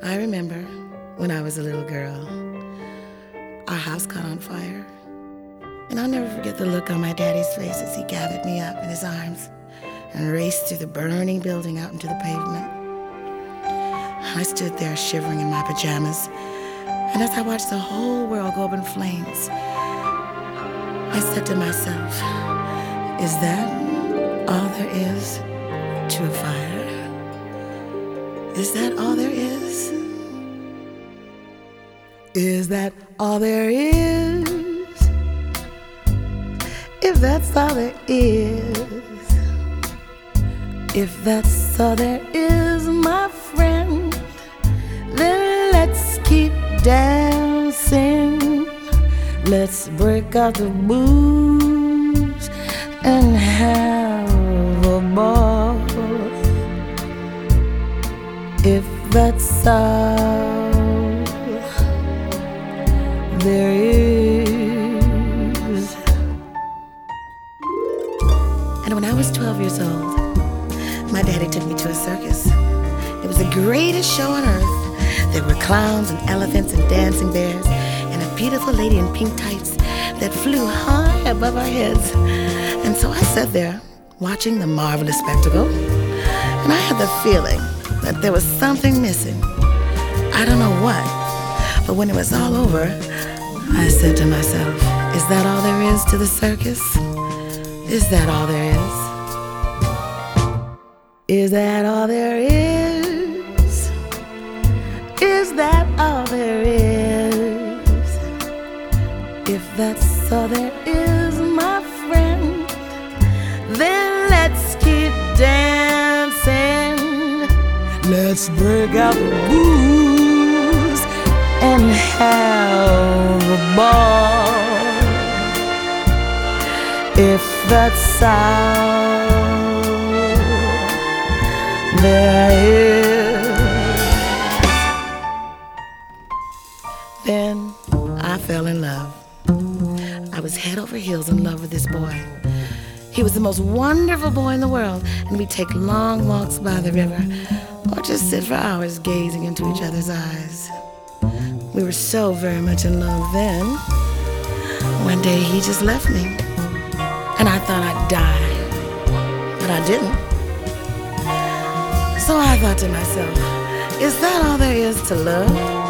I remember when I was a little girl, our house caught on fire. And I'll never forget the look on my daddy's face as he gathered me up in his arms and raced through the burning building out into the pavement. I stood there shivering in my pajamas, and as I watched the whole world go up in flames, I said to myself, is that all there is to a fire? Is that all there is? Is that all there is? If that's all there is, if that's all there is, my friend, then let's keep dancing. Let's break out the booze and have a ball. If that's all there is. And when I was 12 years old, my daddy took me to a circus. It was the greatest show on earth. There were clowns and elephants and dancing bears and a beautiful lady in pink tights that flew high above our heads. And so I sat there watching the marvelous spectacle, and I had the feeling that there was something missing. I don't know what, but when it was all over, I said to myself, is that all there is to the circus? Is that all there is? Is that all there is? Is that all there is? If that's all there is, my friend, then let's keep dancing. Let's break out the booze and have a ball. If that's all there is. Then I fell in love. I was head over heels in love with this boy. He was the most wonderful boy in the world, and we'd take long walks by the river or just sit for hours gazing into each other's eyes. We were so very much in love then. One day he just left me, and I thought I'd die, but I didn't. So I thought to myself, is that all there is to love?